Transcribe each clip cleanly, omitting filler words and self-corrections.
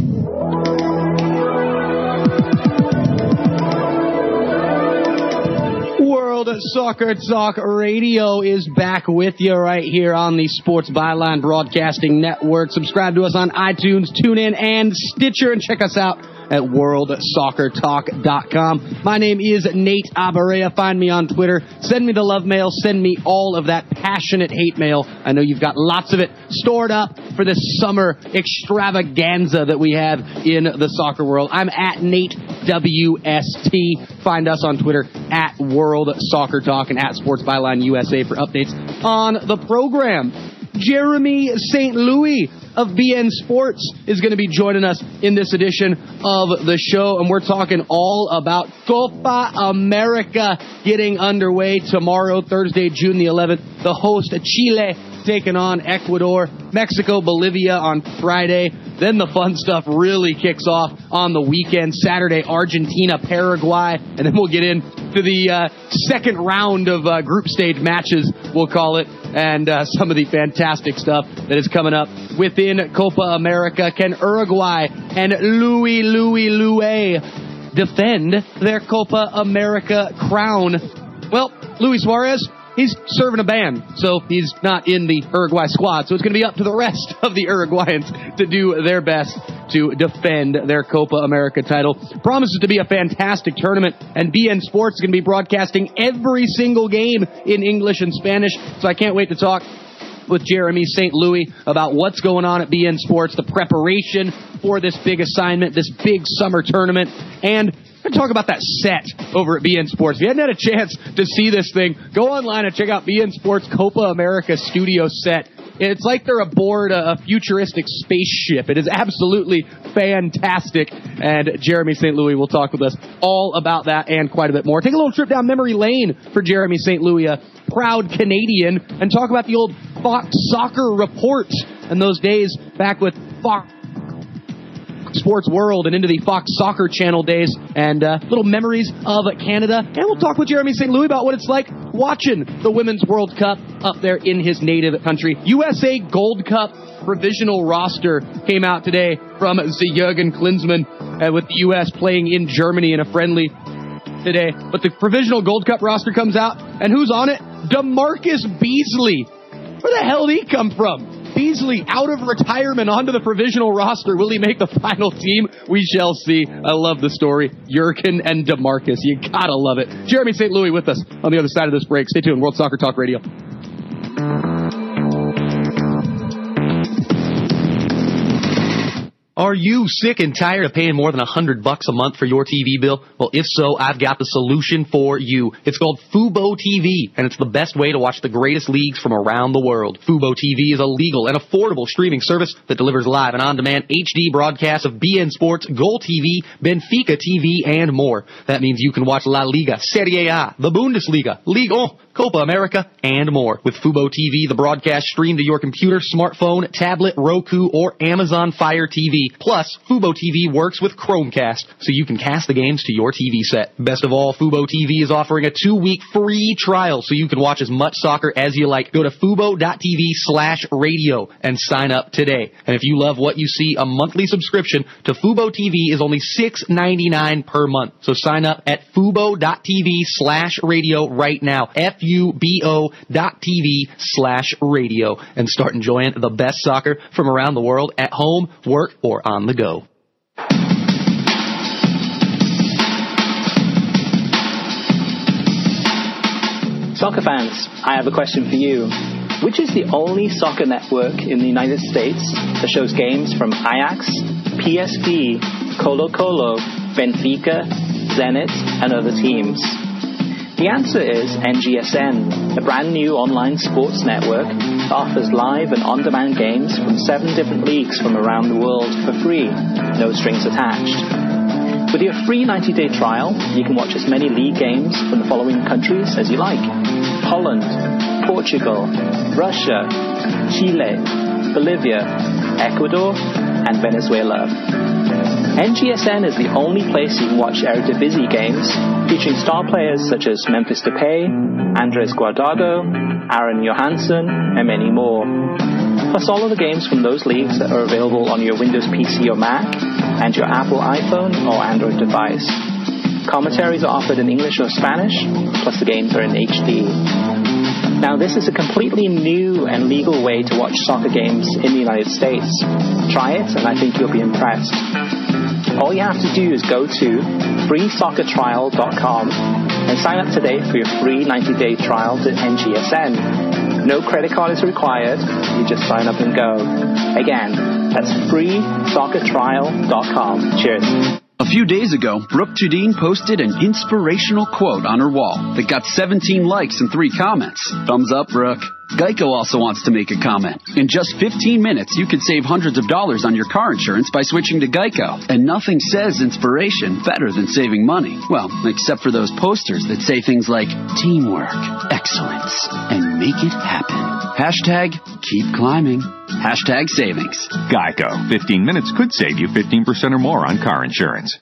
World Soccer Talk Radio is back with you right here on the Sports Byline Broadcasting Network. Subscribe to us on iTunes, TuneIn, and Stitcher, and check us out at worldsoccertalk.com. My name is Nate Abaurrea. Find me on Twitter. Send me the love mail. Send me all of that passionate hate mail. I know you've got lots of it stored up for this summer extravaganza that we have in the soccer world. I'm at Nate WST. Find us on Twitter at World Soccer Talk and at Sports Byline USA for updates on the program. Jeremy St. Louis of BN Sports is going to be joining us in this edition of the show, and we're talking all about Copa America getting underway tomorrow, Thursday, June the 11th. The host, Chile, taking on Ecuador, Mexico, Bolivia on Friday. Then the fun stuff really kicks off on the weekend. Saturday, Argentina, Paraguay, and then we'll get into the second round of group stage matches, we'll call it, and some of the fantastic stuff that is coming up within Copa America. Can Uruguay and Luis defend their Copa America crown? Well, Luis Suarez, he's serving a ban, so he's not in the Uruguay squad. So it's going to be up to the rest of the Uruguayans to do their best to defend their Copa America title. Promises to be a fantastic tournament, and BN Sports is going to be broadcasting every single game in English and Spanish. So I can't wait to talk with Jeremy St. Louis about what's going on at BN Sports, the preparation for this big assignment, this big summer tournament, and we're talk about that set over at BN Sports. If you hadn't had a chance to see this thing, go online and check out BN Sports Copa America studio set. It's like they're aboard a futuristic spaceship. It is absolutely fantastic. And Jeremy St. Louis will talk with us all about that and quite a bit more. Take a little trip down memory lane for Jeremy St. Louis, a proud Canadian, and talk about the old Fox Soccer Report and those days back with Fox Sports World and into the Fox Soccer Channel days, and little memories of Canada. And we'll talk with Jeremy St. Louis about what it's like watching the Women's World Cup up there in his native country. USA Gold Cup provisional roster came out today from Jürgen Klinsmann, with the U.S. playing in Germany in a friendly today. But the provisional Gold Cup roster comes out, and who's on it? DeMarcus Beasley. Where the hell did he come from? Beasley out of retirement onto the provisional roster. Will he make the final team? We shall see. I love the story. Jurgen and DeMarcus. You gotta love it. Jeremy St. Louis with us on the other side of this break. Stay tuned. World Soccer Talk Radio. Are you sick and tired of paying more than $100 a month for your TV bill? Well, if so, I've got the solution for you. It's called Fubo TV, and it's the best way to watch the greatest leagues from around the world. Fubo TV is a legal and affordable streaming service that delivers live and on-demand HD broadcasts of BN Sports, Goal TV, Benfica TV, and more. That means you can watch La Liga, Serie A, the Bundesliga, Ligue 1, Copa America, and more. With Fubo TV, the broadcast stream to your computer, smartphone, tablet, Roku, or Amazon Fire TV. Plus, Fubo TV works with Chromecast, so you can cast the games to your TV set. Best of all, Fubo TV is offering a 2-week free trial, so you can watch as much soccer as you like. Go to fubo.tv/radio and sign up today. And if you love what you see, a monthly subscription to Fubo TV is only $6.99 per month. So sign up at fubo.tv/radio right now. FUBO.tv/radio and start enjoying the best soccer from around the world at home, work, or on the go. Soccer fans, I have a question for you. Which is the only soccer network in the United States that shows games from Ajax, PSV, Colo-Colo, Benfica, Zenit, and other teams? The answer is NGSN, a brand new online sports network that offers live and on-demand games from 7 different leagues from around the world for free, no strings attached. With your free 90-day trial, you can watch as many league games from the following countries as you like: Holland, Portugal, Russia, Chile, Bolivia, Ecuador, and Venezuela. NGSN is the only place you can watch Eredivisie games, featuring star players such as Memphis Depay, Andres Guardado, Aaron Johansson, and many more. Plus all of the games from those leagues that are available on your Windows PC or Mac and your Apple iPhone or Android device. Commentaries are offered in English or Spanish, plus the games are in HD. Now, this is a completely new and legal way to watch soccer games in the United States. Try it, and I think you'll be impressed. All you have to do is go to freesoccertrial.com and sign up today for your free 90-day trial to NGSN. No credit card is required. You just sign up and go. Again, that's freesoccertrial.com. Cheers. A few days ago, Brooke Jardine posted an inspirational quote on her wall that got 17 likes and 3 comments. Thumbs up, Brooke. Geico also wants to make a comment. In just 15 minutes, you could save hundreds of dollars on your car insurance by switching to Geico. And nothing says inspiration better than saving money. Well, except for those posters that say things like teamwork, excellence, and make it happen. Hashtag keep climbing. Hashtag savings. Geico. 15 minutes could save you 15% or more on car insurance.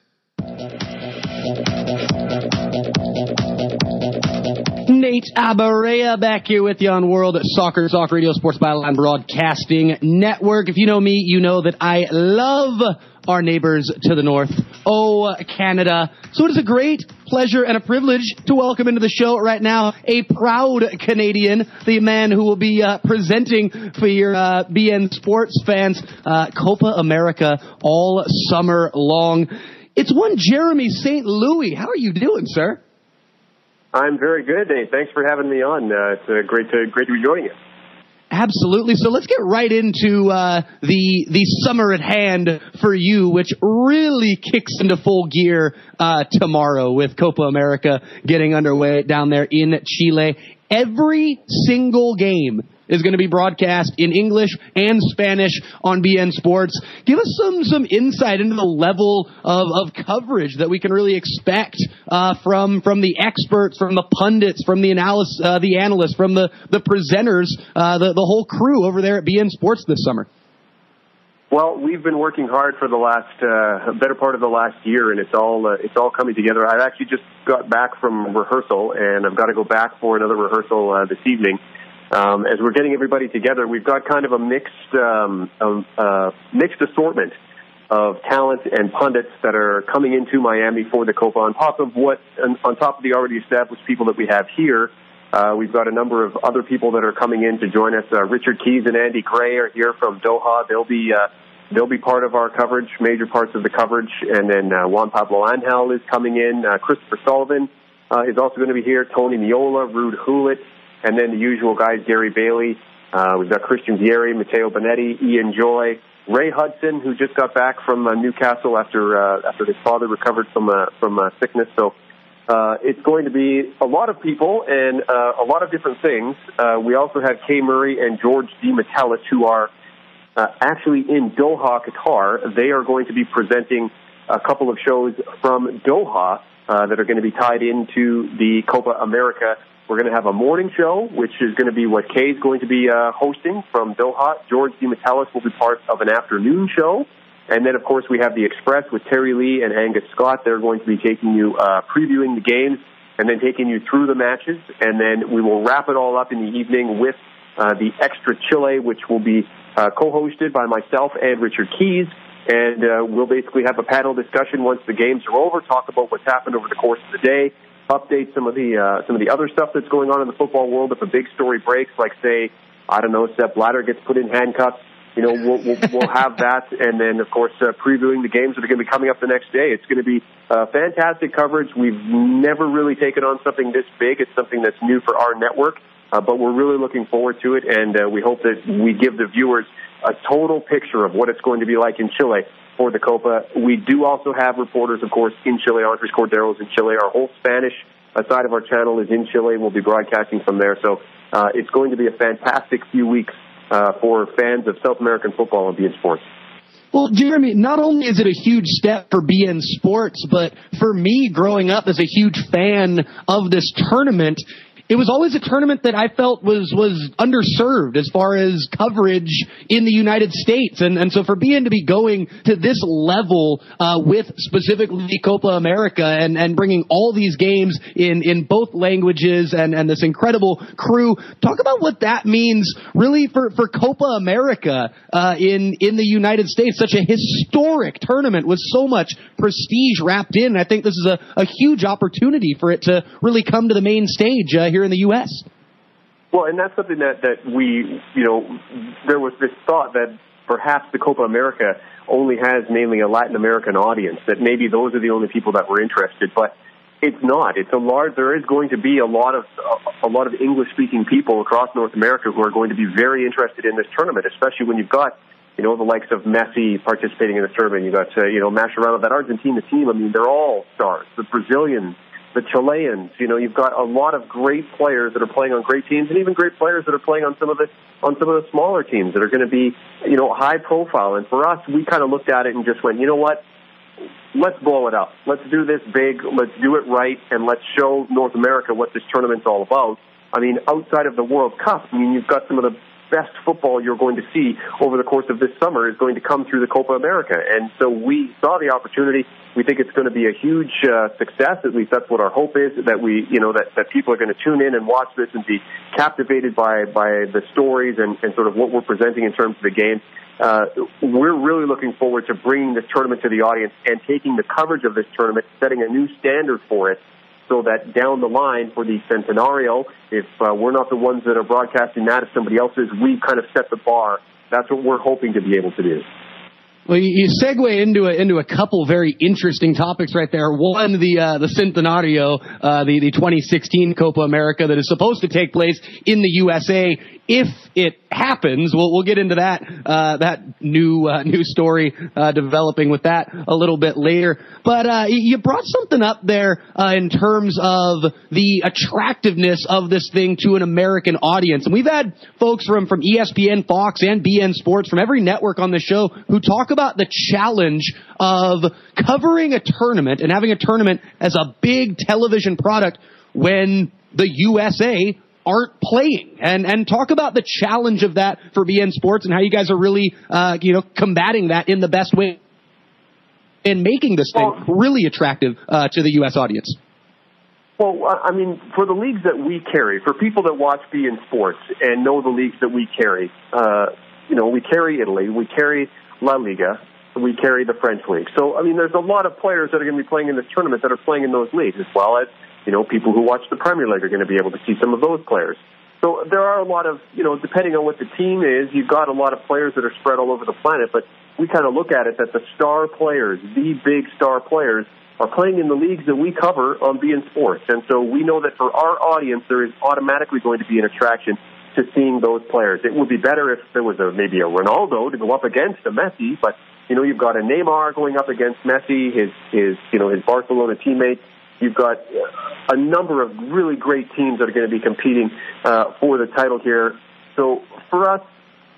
Nate Abaurrea back here with you on World Soccer Talk Radio Sports Byline Broadcasting Network. If you know me, you know that I love our neighbors to the north. Oh, Canada. So it is a great pleasure and a privilege to welcome into the show right now a proud Canadian, the man who will be presenting for your BN Sports fans Copa America all summer long. It's one Jeremy St. Louis. How are you doing, sir? I'm very good, Nate. Thanks for having me on. It's great to be joining you. Absolutely. So let's get right into the summer at hand for you, which really kicks into full gear tomorrow with Copa America getting underway down there in Chile. Every single game is going to be broadcast in English and Spanish on BN Sports. Give us some insight into the level of coverage that we can really expect from the experts, from the pundits, from the analysts, from the presenters, the whole crew over there at BN Sports this summer. Well, we've been working hard for the last better part of the last year, and it's all coming together. I've actually just got back from rehearsal, and I've got to go back for another rehearsal this evening. As we're getting everybody together, we've got kind of a mixed assortment of talent and pundits that are coming into Miami for the Copa. On top of the already established people that we have here, we've got a number of other people that are coming in to join us. Richard Keys and Andy Gray are here from Doha. They'll be part of our coverage, major parts of the coverage. And then Juan Pablo Angel is coming in. Christopher Sullivan is also going to be here. Tony Miola, Ruud Gullit. And then the usual guys, Gary Bailey. We've got Christian Vieri, Matteo Bonetti, Ian Joy, Ray Hudson, who just got back from Newcastle after his father recovered from sickness. So it's going to be a lot of people and a lot of different things. We also have Kay Murray and George DeMatteis, who are actually in Doha, Qatar. They are going to be presenting a couple of shows from Doha that are going to be tied into the Copa America. We're going to have a morning show, which is going to be what Kay's going to be hosting from Doha. George DeMatteis will be part of an afternoon show. And then, of course, we have the Express with Terry Lee and Angus Scott. They're going to be taking you, previewing the games and then taking you through the matches. And then we will wrap it all up in the evening with the Extra Chile, which will be co-hosted by myself and Richard Keys. And we'll basically have a panel discussion once the games are over, talk about what's happened over the course of the day, update some of the other stuff that's going on in the football world. If a big story breaks, like say, I don't know, Sepp Blatter gets put in handcuffs, we'll have that, and then of course previewing the games that are going to be coming up the next day. It's going to be fantastic coverage. We've never really taken on something this big. It's something that's new for our network, but we're really looking forward to it, and we hope that we give the viewers a total picture of what it's going to be like in Chile for the Copa. We do also have reporters, of course, in Chile. Andres Cordero is in Chile. Our whole Spanish side of our channel is in Chile. We'll be broadcasting from there. So it's going to be a fantastic few weeks for fans of South American football and BN Sports. Well, Jeremy, not only is it a huge step for BN Sports, but for me growing up as a huge fan of this tournament, it was always a tournament that I felt was underserved as far as coverage in the United States. And so for BN to be going to this level with specifically Copa America and bringing all these games in both languages and this incredible crew, talk about what that means really for Copa America in the United States. Such a historic tournament with so much prestige wrapped in. I think this is a huge opportunity for it to really come to the main stage here in the U.S. Well, and that's something that we, there was this thought that perhaps the Copa America only has mainly a Latin American audience, that maybe those are the only people that were interested, but it's not. There is going to be a lot of English-speaking people across North America who are going to be very interested in this tournament, especially when you've got, the likes of Messi participating in this tournament. You've got, Mascherano, that Argentina team. I mean, they're all stars. The Brazilians, the Chileans, you've got a lot of great players that are playing on great teams, and even great players that are playing on some of the smaller teams that are going to be, high profile. And for us, we kind of looked at it and just went, you know what? Let's blow it up. Let's do this big. Let's do it right, and let's show North America what this tournament's all about. I mean, outside of the World Cup, you've got some of the best football you're going to see over the course of this summer is going to come through the Copa America. And so we saw the opportunity. We think it's going to be a huge success. At least that's what our hope is, that that people are going to tune in and watch this and be captivated by the stories and sort of what we're presenting in terms of the game. We're really looking forward to bringing this tournament to the audience and taking the coverage of this tournament, setting a new standard for it, so that down the line for the Centenario, if we're not the ones that are broadcasting that, if somebody else is, we've kind of set the bar. That's what we're hoping to be able to do. Well, you segue into a couple very interesting topics right there. One, the Centenario, the 2016 Copa America that is supposed to take place in the USA. If it happens, we'll get into that new story developing with that a little bit later. But you brought something up there in terms of the attractiveness of this thing to an American audience. And we've had folks from ESPN, Fox, and BN Sports from every network on the show who talk about the challenge of covering a tournament and having a tournament as a big television product when the USA aren't playing, and talk about the challenge of that for BN Sports and how you guys are really, combating that in the best way and making this thing really attractive to the U.S. audience. Well, I mean, for the leagues that we carry, for people that watch BN Sports and know the leagues that we carry, we carry Italy, we carry La Liga, we carry the French league. So, I mean, there's a lot of players that are going to be playing in this tournament that are playing in those leagues, as well as people who watch the Premier League are going to be able to see some of those players. So there are a lot of, depending on what the team is, you've got a lot of players that are spread all over the planet, but we kind of look at it that the star players, the big star players, are playing in the leagues that we cover on BN Sports. And so we know that for our audience, there is automatically going to be an attraction to seeing those players. It would be better if there was maybe a Ronaldo to go up against a Messi, but, you've got a Neymar going up against Messi, his Barcelona teammate. You've got a number of really great teams that are going to be competing for the title here. So for us,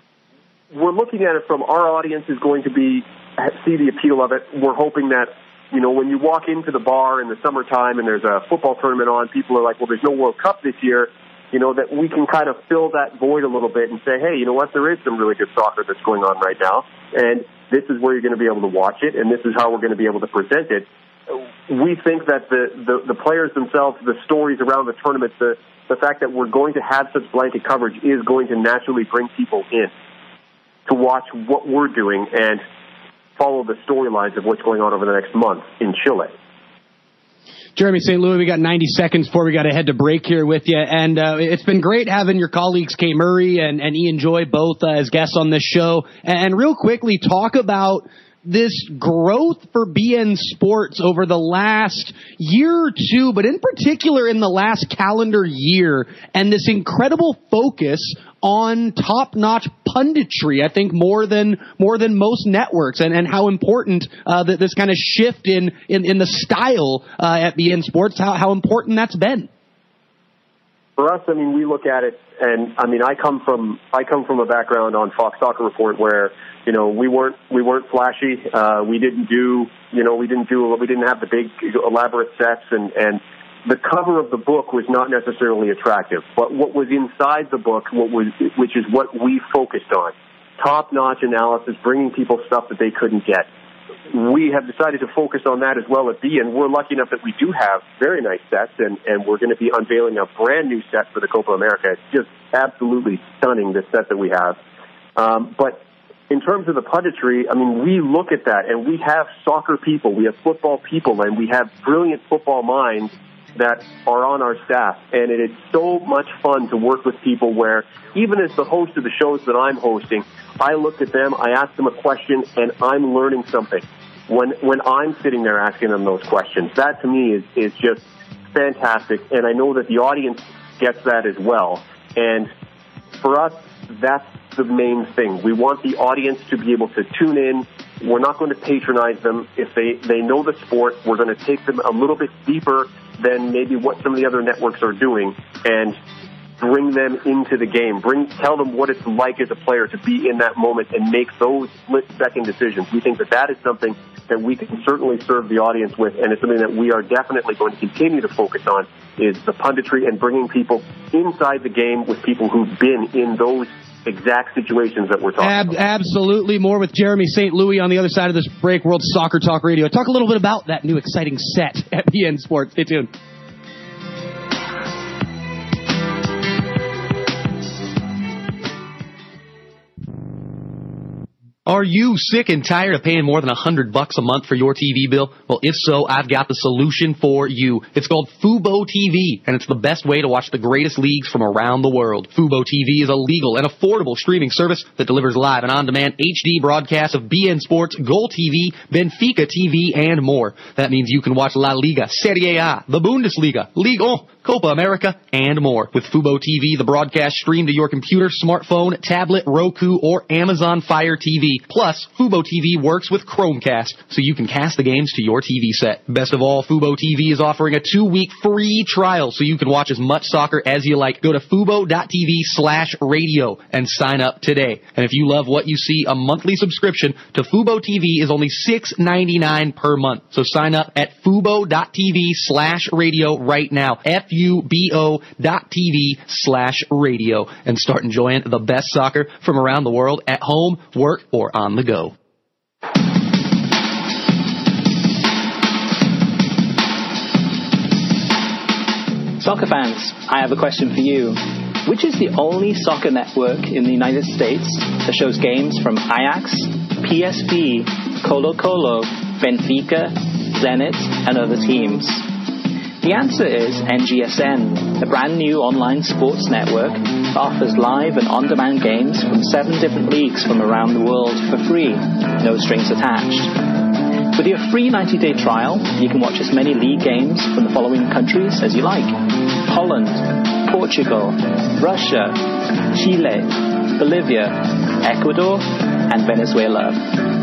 we're looking at it from our audience is going to see the appeal of it. We're hoping that, when you walk into the bar in the summertime and there's a football tournament on, people are like, well, there's no World Cup this year, that we can kind of fill that void a little bit and say, hey, you know what, there is some really good soccer that's going on right now, and this is where you're going to be able to watch it, and this is how we're going to be able to present it. We think that the players themselves, the stories around the tournament, the fact that we're going to have such blanket coverage is going to naturally bring people in to watch what we're doing and follow the storylines of what's going on over the next month in Chile. Jeremy St. Louis, we got 90 seconds before we got to head to break here with you. And it's been great having your colleagues Kay Murray and Ian Joy both as guests on this show. And real quickly, talk about this growth for BN Sports over the last year or two, but in particular in the last calendar year, and this incredible focus on top-notch punditry, I think more than most networks, and how important that this kind of shift in the style at BN Sports, how important that's been. For us, I mean, we look at it, and I mean, I come from a background on Fox Soccer Report where, we weren't flashy. We didn't have the big elaborate sets, and the cover of the book was not necessarily attractive, but what was inside the book, which is what we focused on, top-notch analysis, bringing people stuff that they couldn't get. We have decided to focus on that as well at B, and we're lucky enough that we do have very nice sets, and we're going to be unveiling a brand new set for the Copa America. It's just absolutely stunning, this set that we have. But in terms of the punditry, I mean, we look at that, and we have soccer people, we have football people, and we have brilliant football minds that are on our staff. And it is so much fun to work with people where, even as the host of the shows that I'm hosting, I look at them, I ask them a question, and I'm learning something when I'm sitting there asking them those questions. That, to me, is just fantastic, and I know that the audience gets that as well. And for us, that's the main thing. We want the audience to be able to tune in. We're not going to patronize them. If they know the sport, we're going to take them a little bit deeper than maybe what some of the other networks are doing and bring them into the game. Tell them what it's like as a player to be in that moment and make those split-second decisions. We think that is something that we can certainly serve the audience with, and it's something that we are definitely going to continue to focus on, is the punditry and bringing people inside the game with people who've been in those exact situations that we're talking about. Absolutely. More with Jeremy St. Louis on the other side of this break. World Soccer Talk Radio. Talk a little bit about that new exciting set at BN Sports. Stay tuned. Are you sick and tired of paying more than $100 a month for your TV bill? Well, if so, I've got the solution for you. It's called Fubo TV, and it's the best way to watch the greatest leagues from around the world. Fubo TV is a legal and affordable streaming service that delivers live and on-demand HD broadcasts of BN Sports, Goal TV, Benfica TV, and more. That means you can watch La Liga, Serie A, the Bundesliga, Ligue 1, Copa America, and more. With Fubo TV, the broadcast stream to your computer, smartphone, tablet, Roku, or Amazon Fire TV. Plus, Fubo TV works with Chromecast, so you can cast the games to your TV set. Best of all, Fubo TV is offering a 2-week free trial, so you can watch as much soccer as you like. Go to fubo.tv/radio and sign up today. And if you love what you see, a monthly subscription to Fubo TV is only $6.99 per month. So sign up at fubo.tv/radio right now. FUBO.tv/radio and start enjoying the best soccer from around the world at home, work, or on the go. Soccer fans, I have a question for you. Which is the only soccer network in the United States that shows games from Ajax, PSV, Colo-Colo, Benfica, Zenit, and other teams? The answer is NGSN, a brand new online sports network that offers live and on-demand games from 7 different leagues from around the world for free, no strings attached. With your free 90-day trial, you can watch as many league games from the following countries as you like: Holland, Portugal, Russia, Chile, Bolivia, Ecuador, and Venezuela.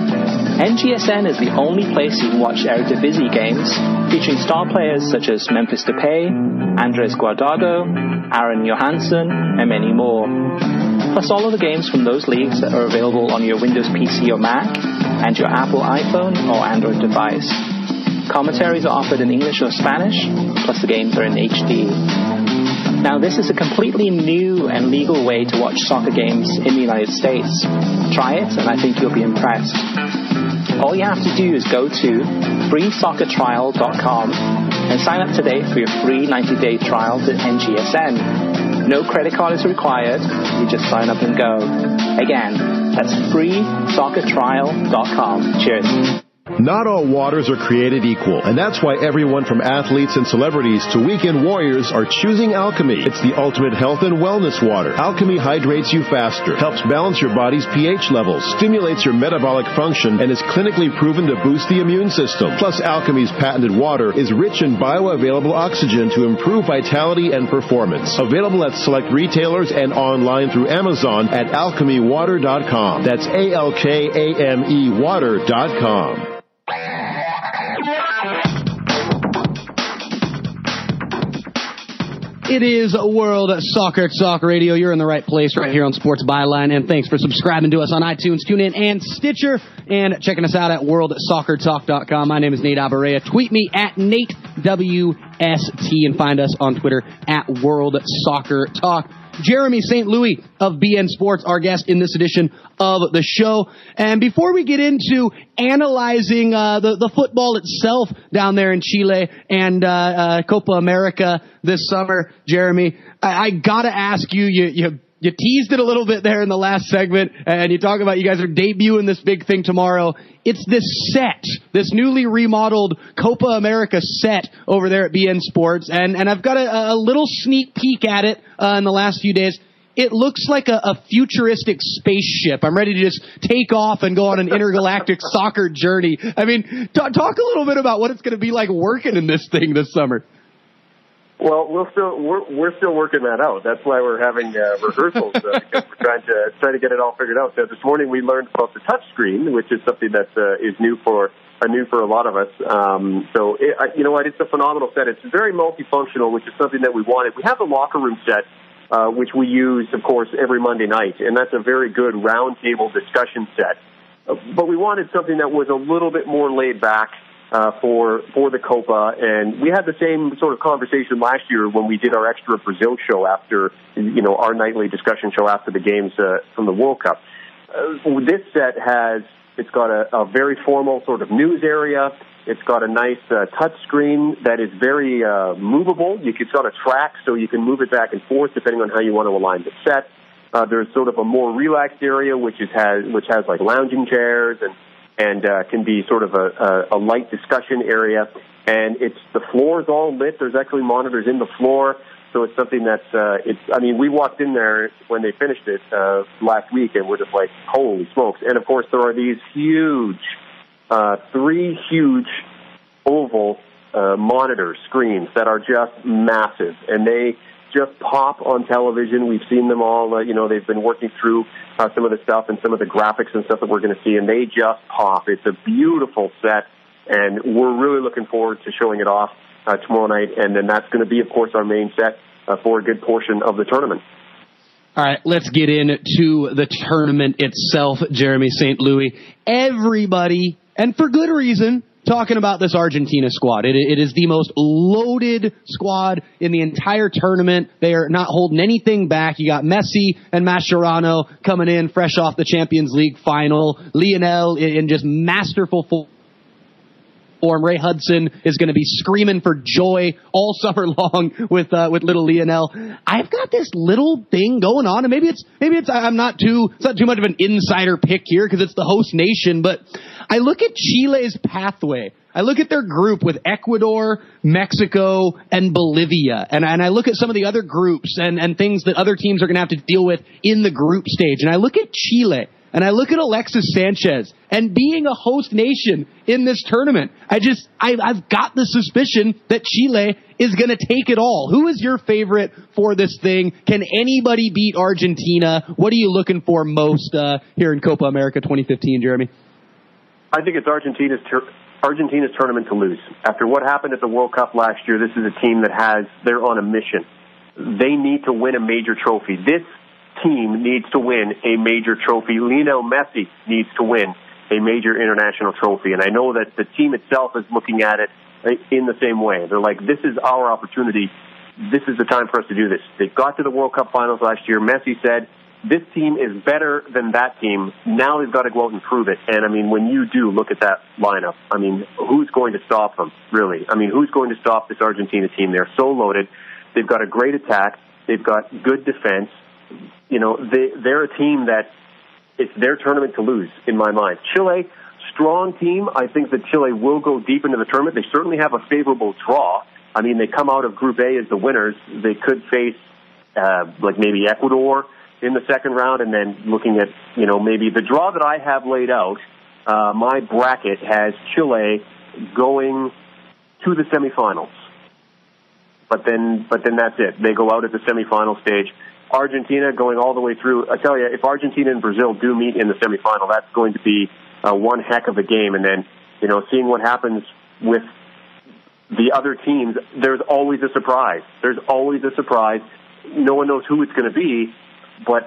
NGSN is the only place you can watch Eredivisie games, featuring star players such as Memphis Depay, Andres Guardado, Aaron Johansson, and many more. Plus all of the games from those leagues that are available on your Windows PC or Mac, and your Apple iPhone or Android device. Commentaries are offered in English or Spanish, plus the games are in HD. Now, this is a completely new and legal way to watch soccer games in the United States. Try it, and I think you'll be impressed. All you have to do is go to freesoccertrial.com and sign up today for your free 90-day trial to NGSN. No credit card is required. You just sign up and go. Again, that's freesoccertrial.com. Cheers. Not all waters are created equal, and that's why everyone from athletes and celebrities to weekend warriors are choosing Alchemy. It's the ultimate health and wellness water. Alchemy hydrates you faster, helps balance your body's pH levels, stimulates your metabolic function, and is clinically proven to boost the immune system. Plus, Alchemy's patented water is rich in bioavailable oxygen to improve vitality and performance. Available at select retailers and online through Amazon at alchemywater.com. That's ALKAME water.com. It is World Soccer Talk Radio. You're in the right place right here on Sports Byline. And thanks for subscribing to us on iTunes, TuneIn, and Stitcher. And checking us out at WorldSoccerTalk.com. My name is Nate Abaurrea. Tweet me at NateWST and find us on Twitter at World Soccer Talk. Jeremy St. Louis of BN Sports, our guest in this edition of the show. And before we get into analyzing the football itself down there in Chile and Copa America this summer, Jeremy, I gotta ask you, you teased it a little bit there in the last segment, and you talk about you guys are debuting this big thing tomorrow. It's this set, this newly remodeled Copa America set over there at BN Sports, and I've got a little sneak peek at it in the last few days. It looks like a futuristic spaceship. I'm ready to just take off and go on an intergalactic soccer journey. I mean, talk a little bit about what it's going to be like working in this thing this summer. Well, we're still working that out. That's why we're having rehearsals because we're trying to get it all figured out. So this morning we learned about the touch screen, which is something that is new for a lot of us. So you know what? It's a phenomenal set. It's very multifunctional, which is something that we wanted. We have the locker room set, which we use, of course, every Monday night, and that's a very good roundtable discussion set. But we wanted something that was a little bit more laid back. For the Copa, and we had the same sort of conversation last year when we did our extra Brazil show after, our nightly discussion show after the games from the World Cup. This set it's got a very formal sort of news area. It's got a nice touch screen that is very movable. It's got a track, so you can move it back and forth depending on how you want to align the set. There's sort of a more relaxed area which has like lounging chairs and can be sort of a light discussion area. And the floor is all lit. There's actually monitors in the floor. So it's something we walked in there when they finished it last week, and we're just like, holy smokes. And, of course, there are these three huge oval monitor screens that are just massive. And they just pop on television. We've seen them all. They've been working through some of the stuff and some of the graphics and stuff that we're going to see, and they just pop. It's a beautiful set, and we're really looking forward to showing it off tomorrow night, and then that's going to be, of course, our main set for a good portion of the tournament. All right, let's get into the tournament itself, Jeremy St. Louis. Everybody, and for good reason, talking about this Argentina squad. It is the most loaded squad in the entire tournament. They are not holding anything back. You got Messi and Mascherano coming in fresh off the Champions League final. Lionel in just masterful form. Ray Hudson is going to be screaming for joy all summer long with little Lionel. I've got this little thing going on, and maybe it's it's not too much of an insider pick here because it's the host nation, but I look at Chile's pathway. I look at their group with Ecuador, Mexico, and Bolivia, and I look at some of the other groups and things that other teams are going to have to deal with in the group stage, and I look at Chile. And I look at Alexis Sanchez and being a host nation in this tournament. I've got the suspicion that Chile is going to take it all. Who is your favorite for this thing? Can anybody beat Argentina? What are you looking for most here in Copa America 2015, Jeremy? I think it's Argentina's tournament to lose. After what happened at the World Cup last year, this is a team they're on a mission. They need to win a major trophy. This team needs to win a major trophy. Lionel Messi needs to win a major international trophy. And I know that the team itself is looking at it in the same way. They're like, this is our opportunity. This is the time for us to do this. They got to the World Cup finals last year. Messi said, this team is better than that team. Now they've got to go out and prove it. And, when you do look at that lineup, who's going to stop them, really? Who's going to stop this Argentina team? They're so loaded. They've got a great attack. They've got good defense. They're a team that it's their tournament to lose, in my mind. Chile, strong team. I think that Chile will go deep into the tournament. They certainly have a favorable draw. They come out of Group A as the winners. They could face, maybe Ecuador in the second round, and then looking at, maybe the draw that I have laid out, my bracket has Chile going to the semifinals. But then that's it. They go out at the semifinal stage. Argentina going all the way through. I tell you, if Argentina and Brazil do meet in the semifinal, that's going to be one heck of a game. And then, seeing what happens with the other teams, there's always a surprise. There's always a surprise. No one knows who it's going to be, but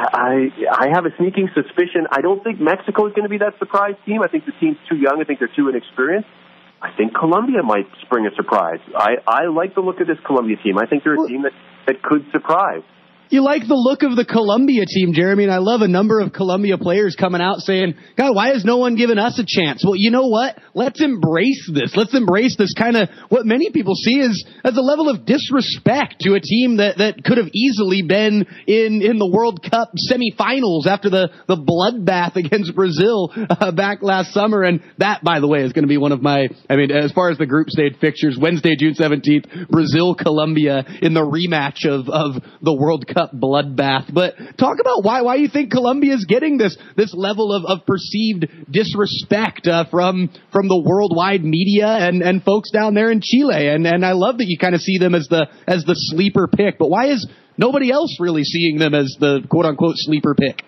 I have a sneaking suspicion. I don't think Mexico is going to be that surprise team. I think the team's too young. I think they're too inexperienced. I think Colombia might spring a surprise. I like the look of this Colombia team. I think they're a team that could surprise. You like the look of the Colombia team, Jeremy, and I love a number of Colombia players coming out saying, God, why has no one given us a chance? Well, you know what? Let's embrace this. Let's embrace this kind of what many people see as a level of disrespect to a team that could have easily been in the World Cup semifinals after the bloodbath against Brazil back last summer. And that, by the way, is going to be one of my, as far as the group stage fixtures, Wednesday, June 17th, Brazil-Colombia in the rematch of the World Cup bloodbath. But talk about why you think Colombia is getting this level of perceived disrespect from the worldwide media and folks down there in Chile. And I love that you kind of see them as the sleeper pick. But why is nobody else really seeing them as the quote unquote sleeper pick?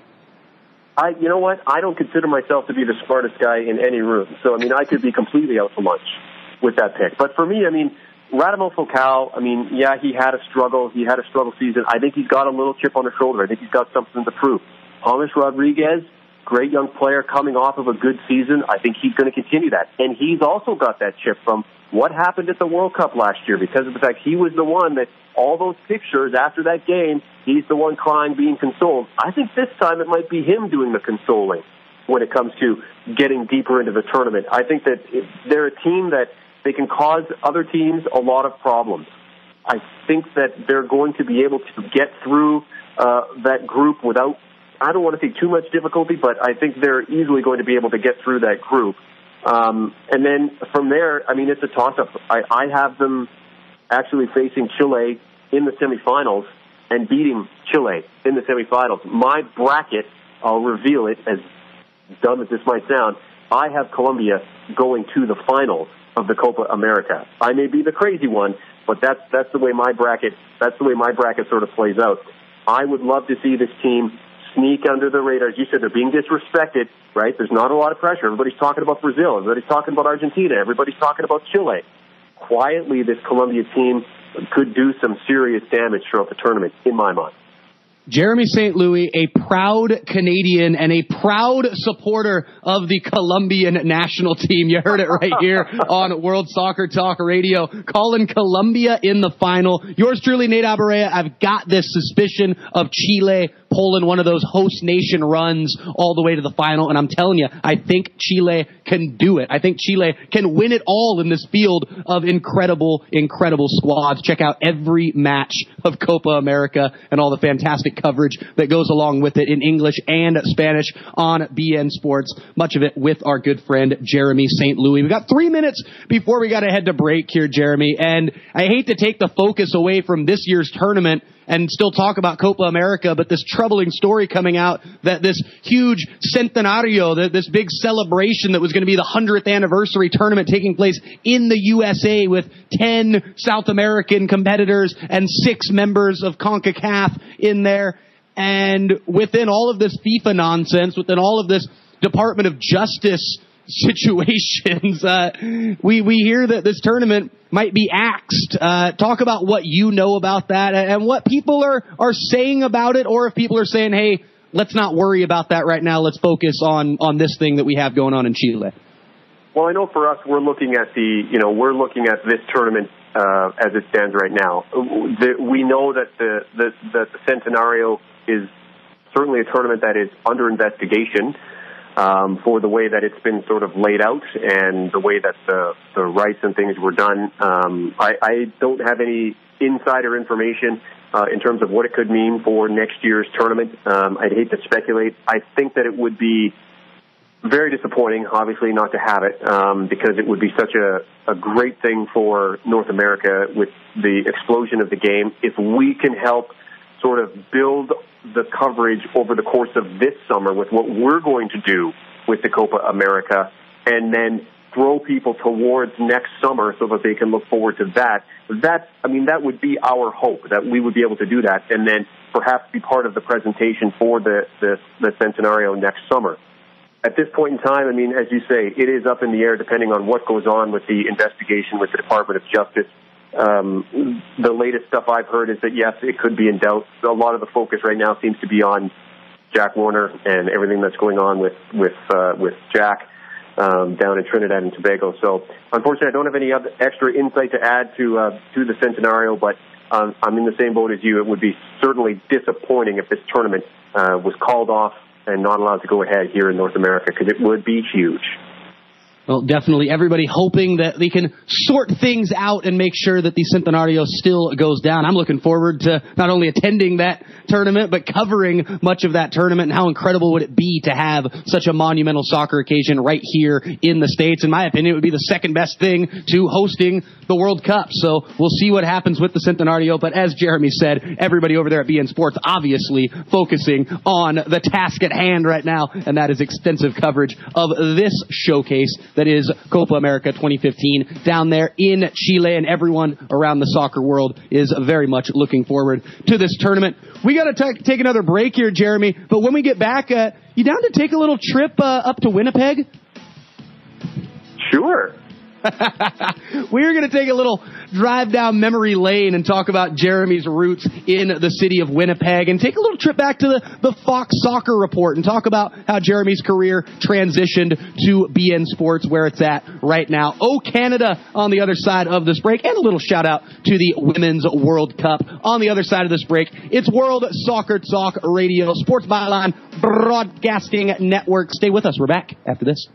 You know what? I don't consider myself to be the smartest guy in any room. So I could be completely out for lunch with that pick. But for me, Radamel Falcao, he had a struggle. He had a struggle season. I think he's got a little chip on his shoulder. I think he's got something to prove. James Rodriguez, great young player coming off of a good season. I think he's going to continue that. And he's also got that chip from what happened at the World Cup last year because of the fact he was the one that all those pictures after that game, he's the one crying, being consoled. I think this time it might be him doing the consoling when it comes to getting deeper into the tournament. I think that they're a team that they can cause other teams a lot of problems. I think that they're going to be able to get through that group without, I don't want to say too much difficulty, but I think they're easily going to be able to get through that group. And then from there, it's a toss-up. I have them actually facing Chile in the semifinals and beating Chile in the semifinals. My bracket, I'll reveal it, as dumb as this might sound, I have Colombia going to the finals of the Copa America. I may be the crazy one, but that's the way my bracket sort of plays out. I would love to see this team sneak under the radar. As you said, they're being disrespected, right? There's not a lot of pressure. Everybody's talking about Brazil. Everybody's talking about Argentina. Everybody's talking about Chile. Quietly, this Colombia team could do some serious damage throughout the tournament, in my mind. Jeremy St. Louis, a proud Canadian and a proud supporter of the Colombian national team. You heard it right here on World Soccer Talk Radio. Calling Colombia in the final. Yours truly, Nate Abaurrea. I've got this suspicion of Chile pulling one of those host nation runs all the way to the final. And I'm telling you, I think Chile can do it. I think Chile can win it all in this field of incredible, incredible squads. Check out every match of Copa America and all the fantastic coverage that goes along with it in English and Spanish on BN Sports. Much of it with our good friend Jeremy St. Louis. We've got 3 minutes before we got to head to break here, Jeremy. And I hate to take the focus away from this year's tournament and still talk about Copa America, but this troubling story coming out that this huge centenario, this big celebration that was going to be the 100th anniversary tournament taking place in the USA with 10 South American competitors and 6 members of CONCACAF in there. And within all of this FIFA nonsense, within all of this Department of Justice situations, we hear that this tournament might be axed. Talk about what you know about that and what people are saying about it, or if people are saying, hey, let's not worry about that right now. Let's focus on this thing that we have going on in Chile. Well, I know for us, we're looking at this tournament as it stands right now. We know that the Centenario is certainly a tournament that is under investigation. For the way that it's been sort of laid out and the way that the rights and things were done. I don't have any insider information in terms of what it could mean for next year's tournament. I'd hate to speculate. I think that it would be very disappointing, obviously, not to have it, because it would be such a great thing for North America with the explosion of the game. If we can help sort of build the coverage over the course of this summer with what we're going to do with the Copa America, and then throw people towards next summer so that they can look forward to that. That would be our hope, that we would be able to do that, and then perhaps be part of the presentation for the Centenario next summer. at this point in time, I mean, as you say, it is up in the air depending on what goes on with the investigation with the Department of Justice. The latest stuff I've heard is that, yes, it could be in doubt. A lot of the focus right now seems to be on Jack Warner and everything that's going on with Jack down in Trinidad and Tobago. So, unfortunately, I don't have any other extra insight to add to the Centenario, but I'm in the same boat as you. It would be certainly disappointing if this tournament was called off and not allowed to go ahead here in North America, because it would be huge. Well, definitely everybody hoping that they can sort things out and make sure that the Centenario still goes down. I'm looking forward to not only attending that tournament, but covering much of that tournament, and how incredible would it be to have such a monumental soccer occasion right here in the States. In my opinion, it would be the second best thing to hosting the World Cup. So we'll see what happens with the Centenario. But as Jeremy said, everybody over there at BN Sports obviously focusing on the task at hand right now, and that is extensive coverage of this showcase that is Copa America 2015 down there in Chile, and everyone around the soccer world is very much looking forward to this tournament. We got to take another break here, Jeremy, but when we get back, you down to take a little trip up to Winnipeg? Sure. We're going to take a little drive down memory lane and talk about Jeremy's roots in the city of Winnipeg, and take a little trip back to the Fox Soccer Report and talk about how Jeremy's career transitioned to BN Sports, where it's at right now. Oh, Canada on the other side of this break, and a little shout out to the Women's World Cup on the other side of this break. It's World Soccer Talk Radio, Sports Byline Broadcasting Network. Stay with us. We're back after this.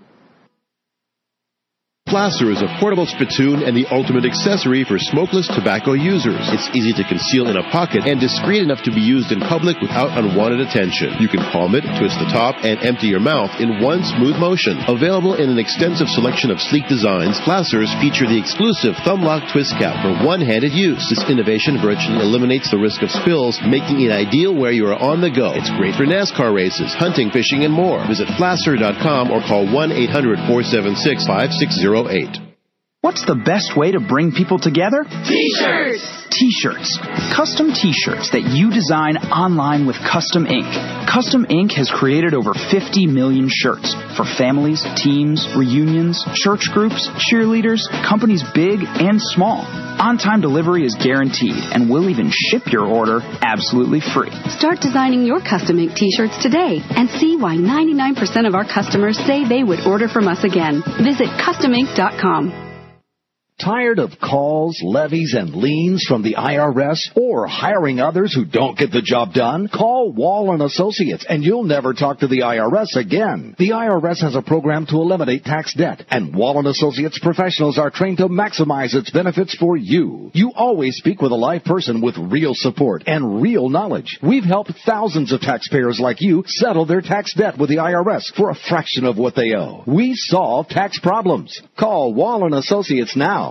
Placer is a portable spittoon and the ultimate accessory for smokeless tobacco users. It's easy to conceal in a pocket and discreet enough to be used in public without unwanted attention. You can palm it, twist the top, and empty your mouth in one smooth motion. Available in an extensive selection of sleek designs, Placers feature the exclusive thumb lock twist cap for one-handed use. This innovation virtually eliminates the risk of spills, making it ideal where you are on the go. It's great for NASCAR races, hunting, fishing, and more. Visit Placer.com or call 1-800-476-5608. What's the best way to bring people together? T-shirts! T-shirts. Custom T-shirts that you design online with Custom Ink. Custom Ink has created over 50 million shirts for families, teams, reunions, church groups, cheerleaders, companies big and small. On-time delivery is guaranteed, and we'll even ship your order absolutely free. Start designing your Custom Ink T-shirts today and see why 99% of our customers say they would order from us again. Visit CustomInk.com. Tired of calls, levies, and liens from the IRS, or hiring others who don't get the job done? Call Wall & Associates and you'll never talk to the IRS again. The IRS has a program to eliminate tax debt, and Wall & Associates professionals are trained to maximize its benefits for you. You always speak with a live person with real support and real knowledge. We've helped thousands of taxpayers like you settle their tax debt with the IRS for a fraction of what they owe. We solve tax problems. Call Wall & Associates now.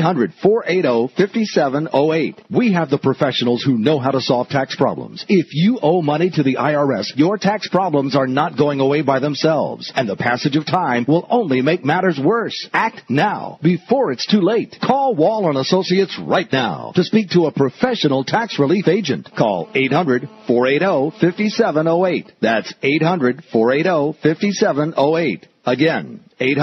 800-480-5708. We have the professionals who know how to solve tax problems. If you owe money to the IRS, your tax problems are not going away by themselves, and the passage of time will only make matters worse. Act now, before it's too late. Call Wall & Associates right now to speak to a professional tax relief agent. Call 800-480-5708. That's 800-480-5708. Again,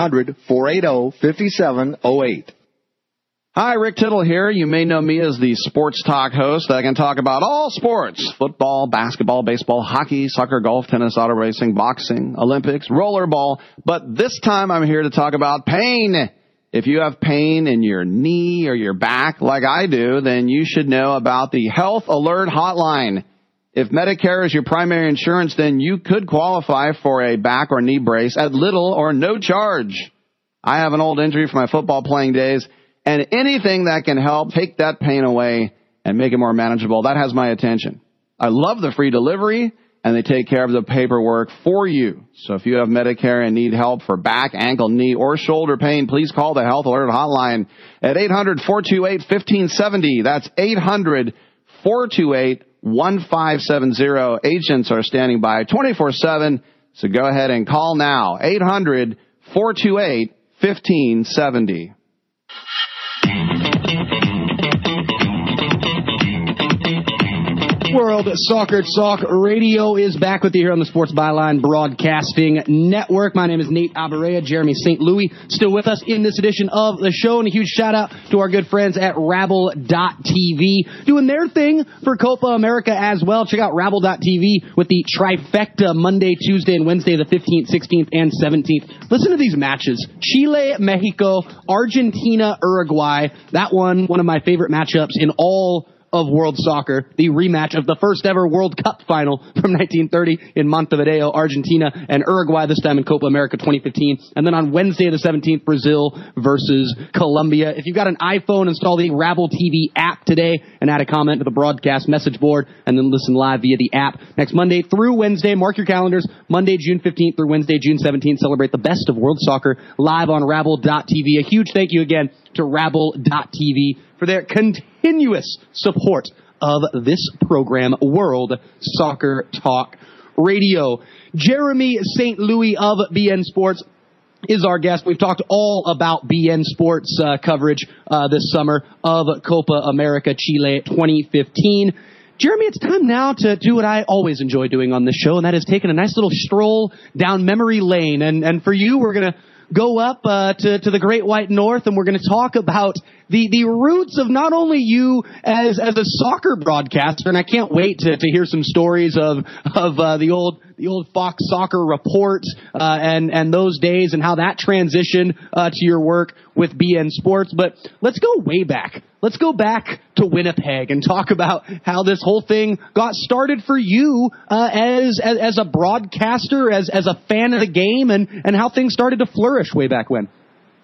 800-480-5708. Hi, Rick Tittle here. You may know me as the Sports Talk host. I can talk about all sports: football, basketball, baseball, hockey, soccer, golf, tennis, auto racing, boxing, Olympics, rollerball. But this time I'm here to talk about pain. If you have pain in your knee or your back like I do, then you should know about the Health Alert Hotline. If Medicare is your primary insurance, then you could qualify for a back or knee brace at little or no charge. I have an old injury from my football playing days, and anything that can help take that pain away and make it more manageable, that has my attention. I love the free delivery, and they take care of the paperwork for you. So if you have Medicare and need help for back, ankle, knee, or shoulder pain, please call the Health Alert Hotline at 800-428-1570. That's 800-428-1570. Agents are standing by 24/7, so go ahead and call now. 800-428-1570. World Soccer Talk Radio is back with you here on the Sports Byline Broadcasting Network. My name is Nate Abarea. Jeremy St. Louis still with us in this edition of the show. And a huge shout out to our good friends at Rabble.tv doing their thing for Copa America as well. Check out Rabble.tv with the trifecta Monday, Tuesday, and Wednesday, the 15th, 16th, and 17th. Listen to these matches. Chile, Mexico, Argentina, Uruguay. That one of my favorite matchups in all of world soccer, the rematch of the first ever World Cup final from 1930 in Montevideo, Argentina, and Uruguay, this time in Copa America 2015. And then on Wednesday the 17th, Brazil versus Colombia. If you've got an iPhone, install the Rabble TV app today and add a comment to the broadcast message board, and then listen live via the app. Next Monday through Wednesday, mark your calendars, Monday, June 15th through Wednesday, June 17th, celebrate the best of world soccer live on Rabble.tv. A huge thank you again to Rabble.tv for their continuous support of this program, World Soccer Talk Radio. Jeremy St. Louis of BN Sports is our guest. We've talked all about BN Sports coverage this summer of Copa America Chile 2015. Jeremy, it's time now to do what I always enjoy doing on this show, and that is taking a nice little stroll down memory lane. And for you, we're going to go up to the Great White North, and we're going to talk about the roots of not only you as a soccer broadcaster, and I can't wait to hear some stories of the old Fox Soccer Report and those days and how that transitioned to your work with BN Sports. But let's go way back. Let's go back to Winnipeg and talk about how this whole thing got started for you as a broadcaster, as a fan of the game, and how things started to flourish way back when.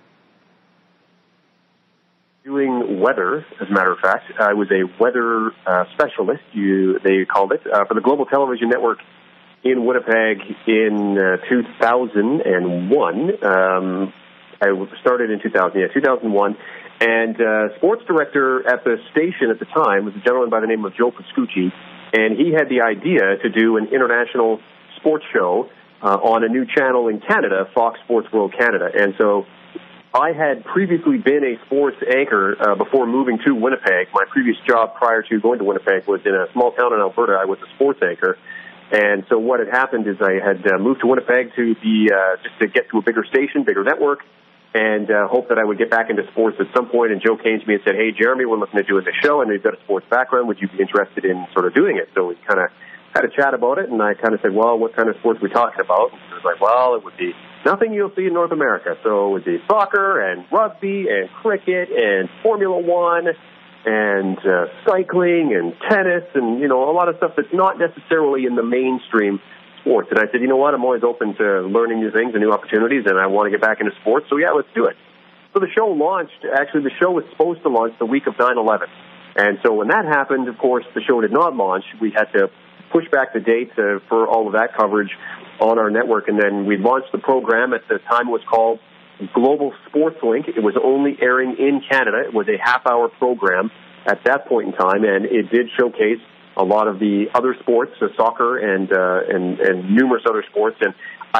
Doing weather, as a matter of fact. I was a weather specialist, they called it, for the Global Television Network in Winnipeg in 2001. I started in 2001. And sports director at the station at the time was a gentleman by the name of Joe Pascucci, and he had the idea to do an international sports show on a new channel in Canada, Fox Sports World Canada. And so I had previously been a sports anchor before moving to Winnipeg. My previous job prior to going to Winnipeg was in a small town in Alberta. I was a sports anchor. And so what had happened is I had moved to Winnipeg to be just to get to a bigger station, bigger network, and hoped that I would get back into sports at some point. And Joe came to me and said, "Hey, Jeremy, we're looking at doing this show, and we've got a sports background. Would you be interested in sort of doing it?" So we kind of had a chat about it, and I kind of said, "Well, what kind of sports are we talking about?" And he was like, "Well, it would be nothing you'll see in North America. So it would be soccer and rugby and cricket and Formula One and cycling and tennis and, a lot of stuff that's not necessarily in the mainstream sports." And I said, "You know what? I'm always open to learning new things and new opportunities, and I want to get back into sports. So, yeah, let's do it." So the show launched. Actually, the show was supposed to launch the week of 9/11. And so when that happened, of course, the show did not launch. We had to push back the dates for all of that coverage on our network. And then we launched the program. At the time, it was called Global Sports Link. It was only airing in Canada. It was a half-hour program at that point in time, and it did showcase a lot of the other sports, soccer and numerous other sports. And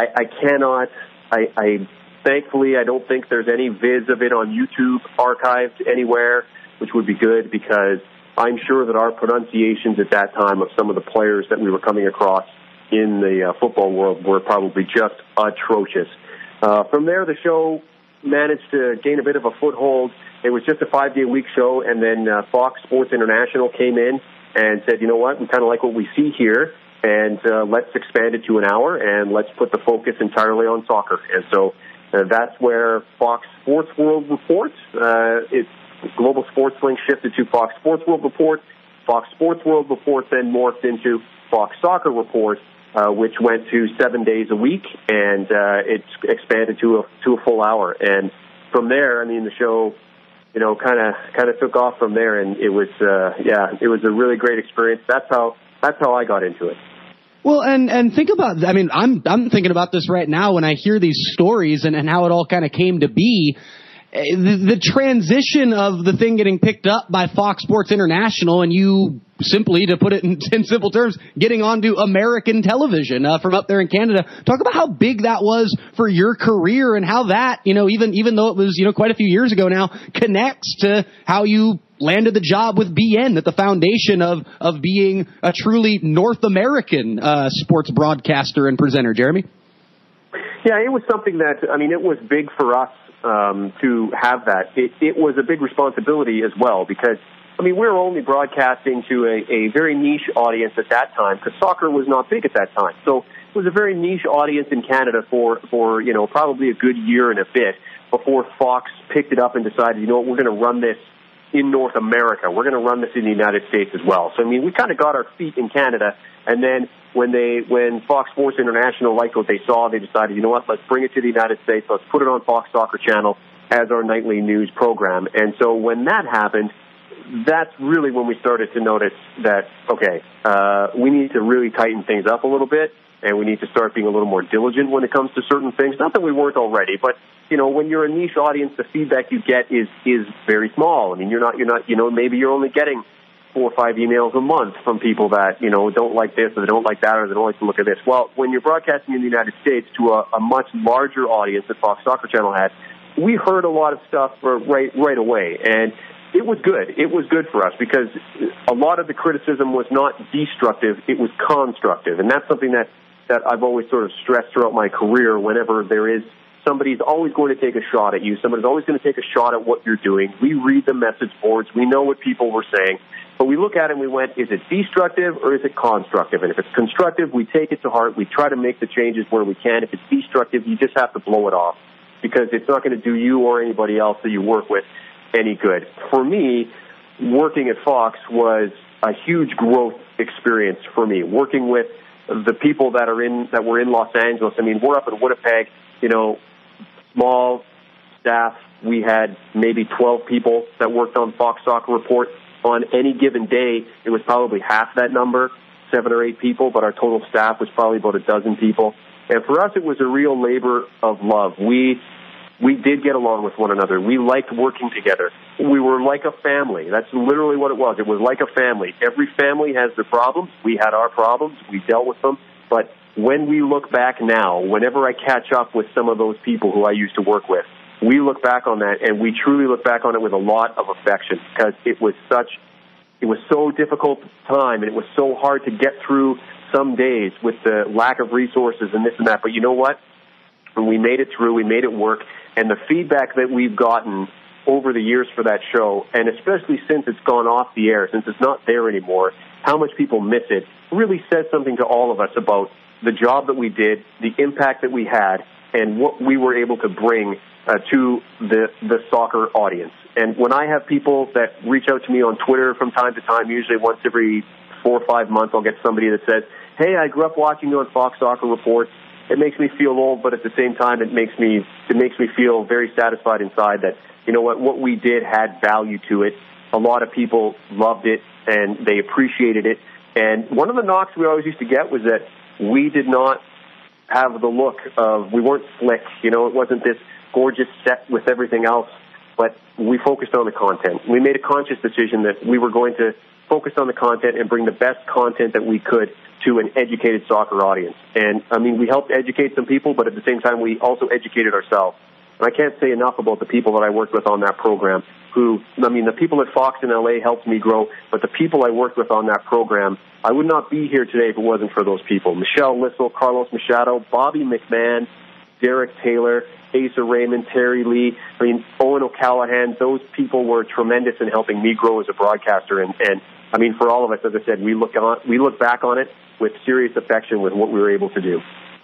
thankfully, I don't think there's any vids of it on YouTube archived anywhere, which would be good, because I'm sure that our pronunciations at that time of some of the players that we were coming across in the football world were probably just atrocious. From there, the show managed to gain a bit of a foothold. It was just a 5-day-a-week show, and then Fox Sports International came in and said, "You know what, we kind of like what we see here, and let's expand it to an hour, and let's put the focus entirely on soccer." And so that's where Fox Sports World Report, its Global Sports Link, shifted to Fox Sports World Report. Fox Sports World Report then morphed into Fox Soccer Report, which went to 7 days a week, and it's expanded to a full hour. And from there, the show, kind of took off from there, and it was a really great experience. That's how I got into it. Well, and think about, I'm thinking about this right now when I hear these stories and how it all kind of came to be. the transition of the thing getting picked up by Fox Sports International and you simply, to put it in simple terms, getting onto American television from up there in Canada. Talk about how big that was for your career and how that, even though it was, quite a few years ago now, connects to how you landed the job with BN at the foundation of being a truly North American sports broadcaster and presenter. Jeremy? Yeah, it was something that, it was big for us to have that. It was a big responsibility as well because, we were only broadcasting to a very niche audience at that time because soccer was not big at that time. So it was a very niche audience in Canada for probably a good year and a bit before Fox picked it up and decided, we're going to run this in North America. We're going to run this in the United States as well. So, we kind of got our feet in Canada, and then when Fox Sports International liked what they saw, they decided, let's bring it to the United States. Let's put it on Fox Soccer Channel as our nightly news program. And so when that happened, that's really when we started to notice that, we need to really tighten things up a little bit, and we need to start being a little more diligent when it comes to certain things. Not that we weren't already, but, when you're a niche audience, the feedback you get is very small. You're not, maybe you're only getting 4 or 5 emails a month from people that, don't like this or they don't like that or they don't like to look at this. Well, when you're broadcasting in the United States to a much larger audience that Fox Soccer Channel had, we heard a lot of stuff right away. And it was good. It was good for us because a lot of the criticism was not destructive. It was constructive. And that's something that I've always sort of stressed throughout my career. Whenever there is somebody's always going to take a shot at you. Somebody's always going to take a shot at what you're doing. We read the message boards. We know what people were saying. But we look at it and we went, is it destructive or is it constructive? And if it's constructive, we take it to heart. We try to make the changes where we can. If it's destructive, you just have to blow it off because it's not going to do you or anybody else that you work with any good. For me, working at Fox was a huge growth experience for me. Working with the people that were in Los Angeles. We're up in Winnipeg, small staff. We had maybe 12 people that worked on Fox Soccer Report. On any given day, it was probably half that number, 7 or 8 people, but our total staff was probably about a dozen people. And for us, it was a real labor of love. We did get along with one another. We liked working together. We were like a family. That's literally what it was. It was like a family. Every family has their problems. We had our problems. We dealt with them. But when we look back now, whenever I catch up with some of those people who I used to work with, we look back on that, and we truly look back on it with a lot of affection because it was so difficult time, and it was so hard to get through some days with the lack of resources and this and that. But you know what? When we made it through, we made it work, and the feedback that we've gotten over the years for that show, and especially since it's gone off the air, since it's not there anymore, how much people miss it, really says something to all of us about the job that we did, the impact that we had, and what we were able to bring to the soccer audience. And when I have people that reach out to me on Twitter from time to time, usually once every 4 or 5 months, I'll get somebody that says, hey, I grew up watching you on Fox Soccer Report. It makes me feel old, but at the same time, it makes me feel very satisfied inside that, what we did had value to it. A lot of people loved it, and they appreciated it. And one of the knocks we always used to get was that we did not have the look of, we weren't slick. It wasn't this gorgeous set with everything else, but we focused on the content. We made a conscious decision that we were going to focus on the content and bring the best content that we could to an educated soccer audience. And, we helped educate some people, but at the same time, we also educated ourselves. And I can't say enough about the people that I worked with on that program the people at Fox in LA helped me grow, but the people I worked with on that program, I would not be here today if it wasn't for those people. Michelle Lissel, Carlos Machado, Bobby McMahon, Derek Taylor, Asa Raymond, Terry Lee, Owen O'Callahan. Those people were tremendous in helping me grow as a broadcaster. And for all of us, as I said, we look back on it with serious affection with what we were able to do.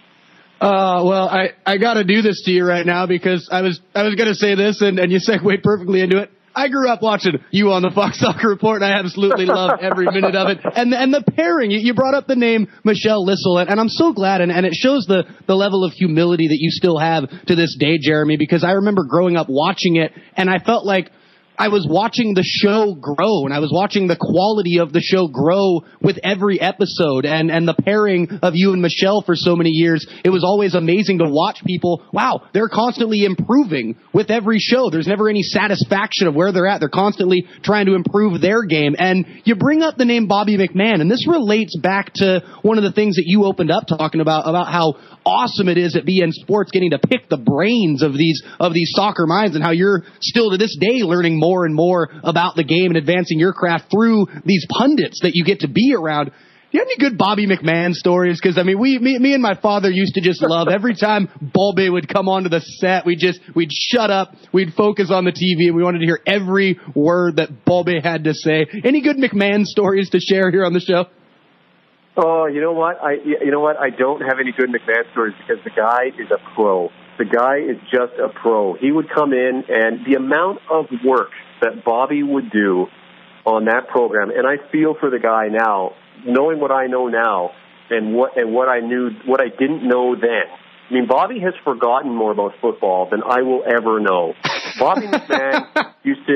Well, I got to do this to you right now because I was going to say this and you segued perfectly into it. I grew up watching you on the Fox Soccer Report, and I absolutely loved every minute of it. And the pairing, you brought up the name Michelle Lissel, and I'm so glad, and it shows the level of humility that you still have to this day, Jeremy, because I remember growing up watching it, and I felt like I was watching the show grow, and I was watching the quality of the show grow with every episode, and the pairing of you and Michelle for so many years. It was always amazing to watch people. Wow, they're constantly improving with every show. There's never any satisfaction of where they're at. They're constantly trying to improve their game. And you bring up the name Bobby McMahon, and this relates back to one of the things that you opened up talking about how awesome it is at BN Sports getting to pick the brains of these soccer minds, and how you're still to this day learning more and more about the game and advancing your craft through these pundits that you get to be around. Do you have any good Bobby McMahon stories? Because, I mean, me and my father used to just love every time Bobby would come onto the set, we'd shut up, we'd focus on the TV, and we wanted to hear every word that Bobby had to say. Any good McMahon stories to share here on the show? Oh, you know what? I don't have any good McMahon stories because the guy is a pro. The guy is just a pro. He would come in, and the amount of work that Bobby would do on that program, and I feel for the guy now, knowing what I know now and what I didn't know then. I mean, Bobby has forgotten more about football than I will ever know. Bobby McMahon used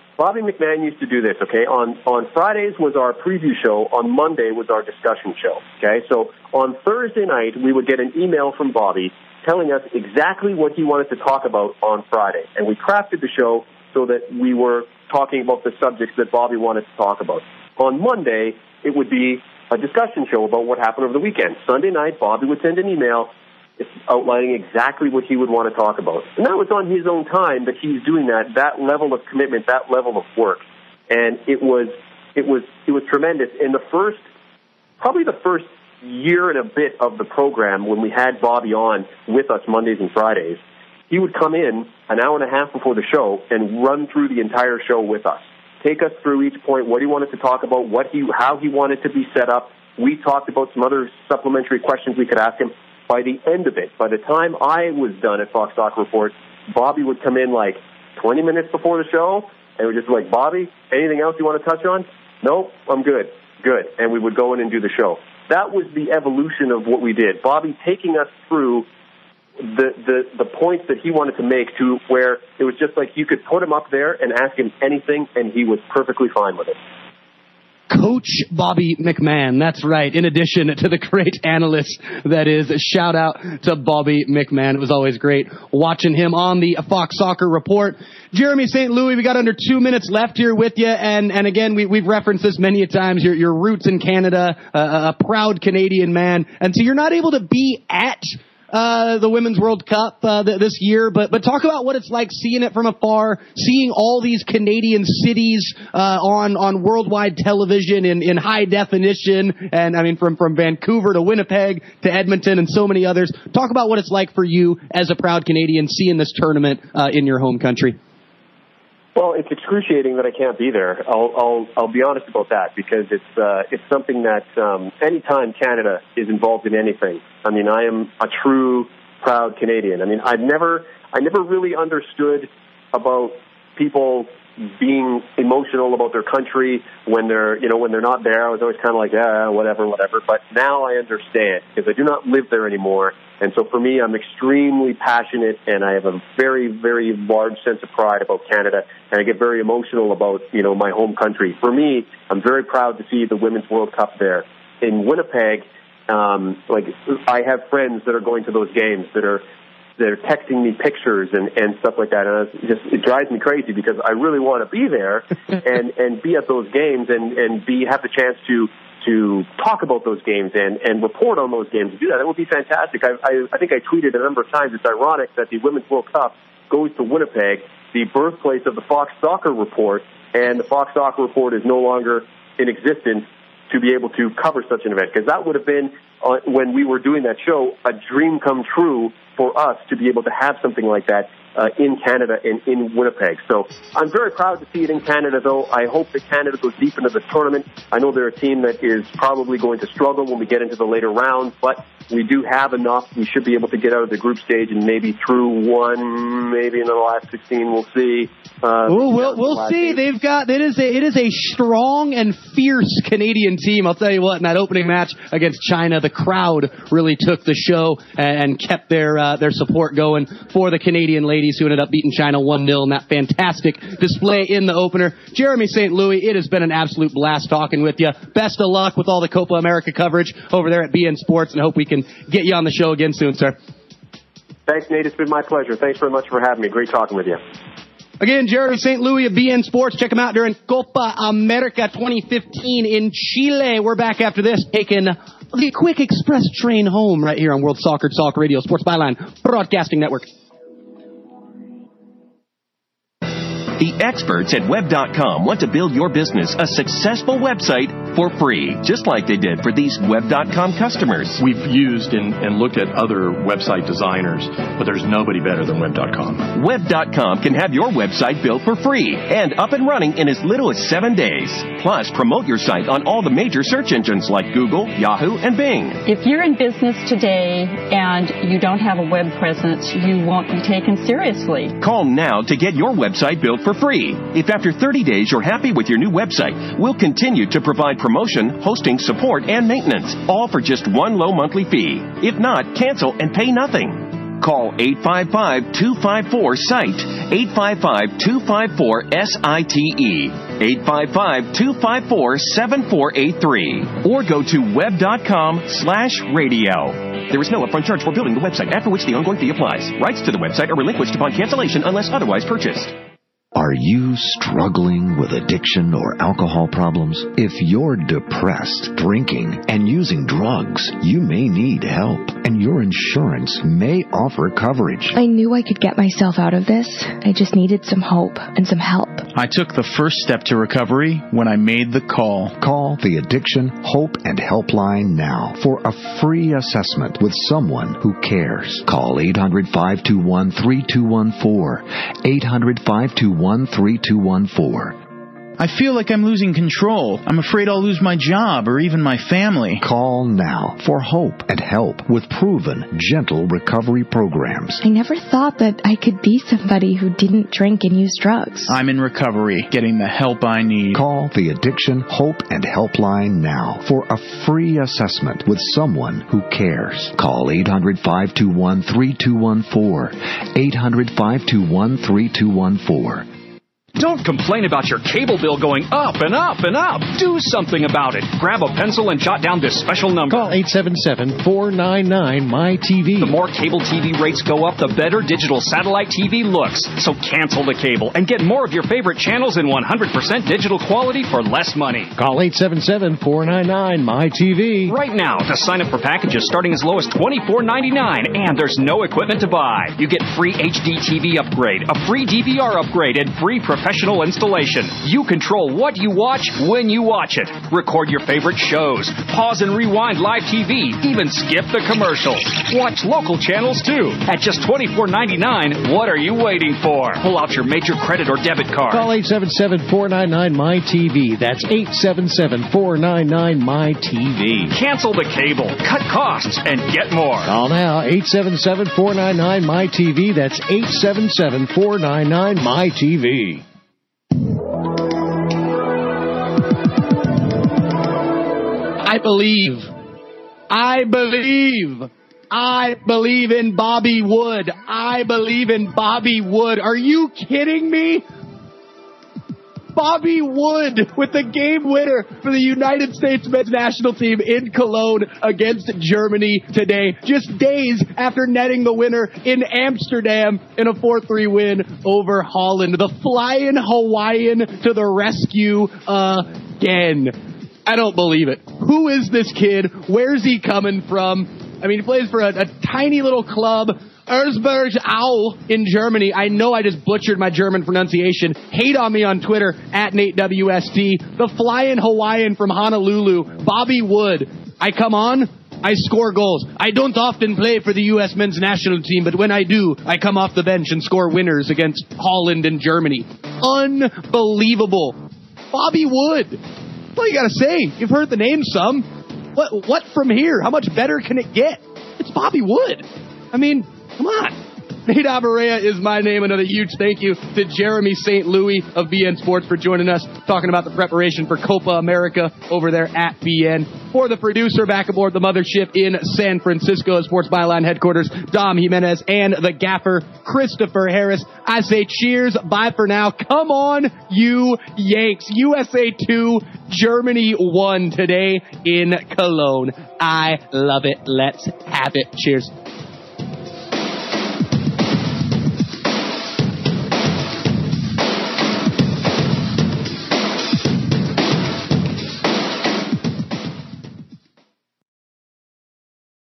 to do this, okay? On Fridays was our preview show. On Monday was our discussion show, okay? So on Thursday night, we would get an email from Bobby telling us exactly what he wanted to talk about on Friday. And we crafted the show so that we were talking about the subjects that Bobby wanted to talk about. On Monday, it would be a discussion show about what happened over the weekend. Sunday night, Bobby would send an email outlining exactly what he would want to talk about. And that was on his own time that he's doing that level of commitment, that level of work. And it was tremendous. In probably the first year and a bit of the program, when we had Bobby on with us Mondays and Fridays, he would come in an hour and a half before the show and run through the entire show with us. Take us through each point, what he wanted to talk about, how he wanted to be set up. We talked about some other supplementary questions we could ask him. By the end of it, by the time I was done at Fox Soccer Report, Bobby would come in like 20 minutes before the show, and we're just like, Bobby, anything else you want to touch on? Nope, I'm good. Good. And we would go in and do the show. That was the evolution of what we did. Bobby taking us through the points that he wanted to make to where it was just like you could put him up there and ask him anything, and he was perfectly fine with it. Coach Bobby McMahon, that's right, in addition to the great analyst that is. Shout out to Bobby McMahon. It was always great watching him on the Fox Soccer Report. Jeremy St. Louis, we got under 2 minutes left here with you, and again, we've referenced this many a times, your roots in Canada, a proud Canadian man, and so you're not able to be at the Women's World Cup this year, but talk about what it's like seeing it from afar, seeing all these Canadian cities on worldwide television in high definition, and I mean from Vancouver to Winnipeg to Edmonton and so many others. Talk about what it's like for you as a proud Canadian seeing this tournament in your home country. Well, it's excruciating that I can't be there. I'll be honest about that, because it's something that anytime Canada is involved in anything, I mean, I am a true proud Canadian. I mean, I never really understood about people being emotional about their country when they're not there. I was always kind of like, whatever. But now I understand, because I do not live there anymore. And so for me, I'm extremely passionate, and I have a very, very large sense of pride about Canada, and I get very emotional about, my home country. For me, I'm very proud to see the Women's World Cup there. In Winnipeg, I have friends that are going to those games that are texting me pictures and stuff like that, and it drives me crazy, because I really want to be there and be at those games and have the chance to talk about those games and report on those games. To do that, it would be fantastic. I think I tweeted a number of times, it's ironic that the Women's World Cup goes to Winnipeg, the birthplace of the Fox Soccer Report, and the Fox Soccer Report is no longer in existence to be able to cover such an event, because that would have been, when we were doing that show, a dream come true for us to be able to have something like that in Canada and in Winnipeg. So I'm very proud to see it in Canada, though. I hope that Canada goes deep into the tournament. I know they're a team that is probably going to struggle when we get into the later rounds, but we do have enough. We should be able to get out of the group stage and maybe through one, maybe in the last 16. We'll see. We'll see. They've got it is a strong and fierce Canadian team. I'll tell you what. In that opening match against China, the crowd really took the show and kept their support going for the Canadian ladies, who ended up beating China 1-0 in that fantastic display in the opener. Jeremy St. Louis, it has been an absolute blast talking with you. Best of luck with all the Copa America coverage over there at BN Sports, and hope we can get you on the show again soon, sir. Thanks, Nate. It's been my pleasure. Thanks very much for having me. Great talking with you. Again, Jeremy St. Louis of BN Sports. Check him out during Copa America 2015 in Chile. We're back after this, taking the quick express train home right here on World Soccer Talk Radio, Sports Byline Broadcasting Network. The experts at Web.com want to build your business a successful website for free, just like they did for these Web.com customers. We've used and looked at other website designers, but there's nobody better than Web.com. Web.com can have your website built for free and up and running in as little as 7 days. Plus, promote your site on all the major search engines like Google, Yahoo, and Bing. If you're in business today and you don't have a web presence, you won't be taken seriously. Call now to get your website built for free. If after 30 days you're happy with your new website, we'll continue to provide promotion, hosting, support, and maintenance, all for just one low monthly fee. If not, cancel and pay nothing. Call 855-254-SITE, 855-254-SITE, 855-254-7483, or go to web.com/radio. There is no upfront charge for building the website, after which the ongoing fee applies. Rights to the website are relinquished upon cancellation unless otherwise purchased. Are you struggling with addiction or alcohol problems? If you're depressed, drinking, and using drugs, you may need help, and your insurance may offer coverage. I knew I could get myself out of this. I just needed some hope and some help. I took the first step to recovery when I made the call. Call the Addiction Hope and Helpline now for a free assessment with someone who cares. Call 800-521-3214, 800-521-3214. I feel like I'm losing control. I'm afraid I'll lose my job or even my family. Call now for hope and help with proven, gentle recovery programs. I never thought that I could be somebody who didn't drink and use drugs. I'm in recovery, getting the help I need. Call the Addiction Hope and Helpline now for a free assessment with someone who cares. Call 800-521-3214, 800-521-3214. Don't complain about your cable bill going up and up and up. Do something about it. Grab a pencil and jot down this special number. Call 877-499-MY-TV. The more cable TV rates go up, the better digital satellite TV looks. So cancel the cable and get more of your favorite channels in 100% digital quality for less money. Call 877-499-MY-TV. Right now to sign up for packages starting as low as $24.99, and there's no equipment to buy. You get free HD TV upgrade, a free DVR upgrade, and free professional installation. You control what you watch when you watch it. Record your favorite shows. Pause and rewind live TV. Even skip the commercials. Watch local channels too. At just $24.99, what are you waiting for? Pull out your major credit or debit card. Call 877-499-MY-TV. That's 877-499-MY-TV. Cancel the cable. Cut costs and get more. Call now. 877-499-MY-TV. That's 877-499-MY-TV. I believe in Bobby Wood. I believe in Bobby Wood. Are you kidding me? Bobby Wood with the game winner for the United States men's national team in Cologne against Germany today, just days after netting the winner in Amsterdam in a 4-3 win over Holland. The flying Hawaiian to the rescue again. I don't believe it. Who is this kid? Where's he coming from? I mean, he plays for a tiny little club, Erzberg Au in Germany. I know I just butchered my German pronunciation. Hate on me on Twitter, at NateWST. The flying Hawaiian from Honolulu, Bobby Wood. I come on, I score goals. I don't often play for the U.S. men's national team, but when I do, I come off the bench and score winners against Holland and Germany. Unbelievable. Bobby Wood. What do you got to say? You've heard the name some. What from here? How much better can it get? It's Bobby Wood. I mean, come on. Nate Abaurrea is my name. Another huge thank you to Jeremy St. Louis of BN Sports for joining us, talking about the preparation for Copa America over there at BN. For the producer back aboard the mothership in San Francisco, Sports Byline headquarters, Dom Jimenez, and the gaffer, Christopher Harris, I say cheers, bye for now. Come on, you Yanks. USA 2, Germany 1 today in Cologne. I love it. Let's have it. Cheers.